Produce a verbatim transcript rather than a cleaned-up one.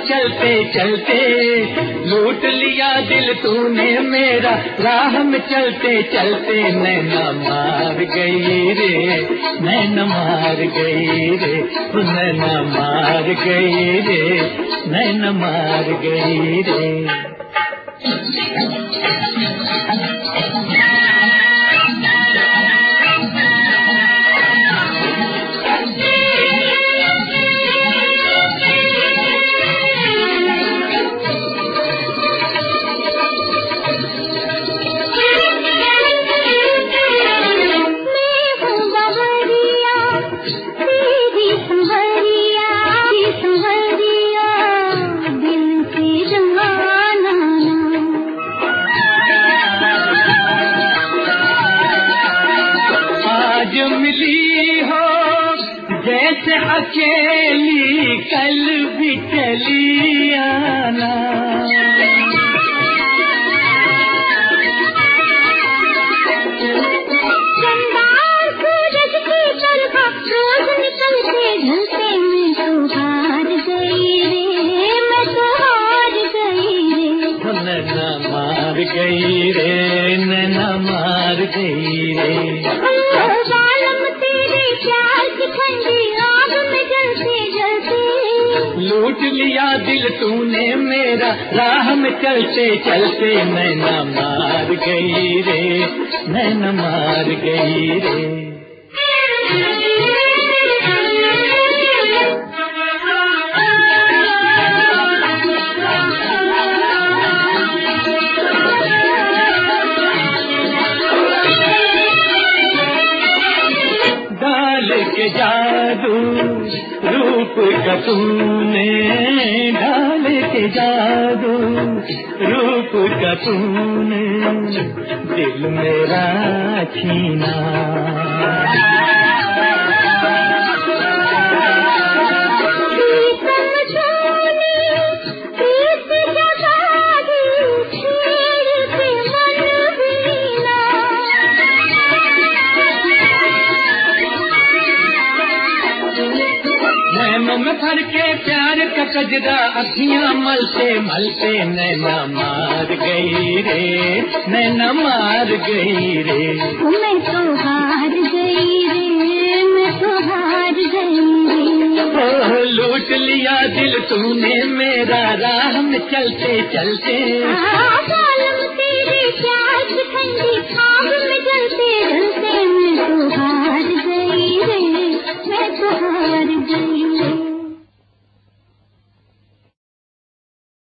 चलते चलते, लूट लिया दिल तूने मेरा राह में चलते चलते। नैना मार गई रे, नैना मार गई रे, नैना मार गई रे, नैना मार गई रे। जैसे अकेली कल भी चली आना, चंदार सूरज की तरह रोज निकलते ढलते मैं तो हार गई रे, मैं तो हार गई रे। नैना मार गई रे, नैना मार गई रे। लूट लिया दिल तूने मेरा राह में चलते चलते। नैना मार गई रे, नैना मार गई रे। डाल के जादू रूप का तूने, ढाल के जादू रूप का तूने दिल मेरा छीना। में भर के प्यार का कजरा अखियां मलते मलते। नैना मार गई रे, नैना मार गई रे। मैं तो हार गई रे, मैं तो हार गई रे। ओ लूट लिया दिल तूने मेरा राह में चलते चलते। तेरे प्यार की ठंडी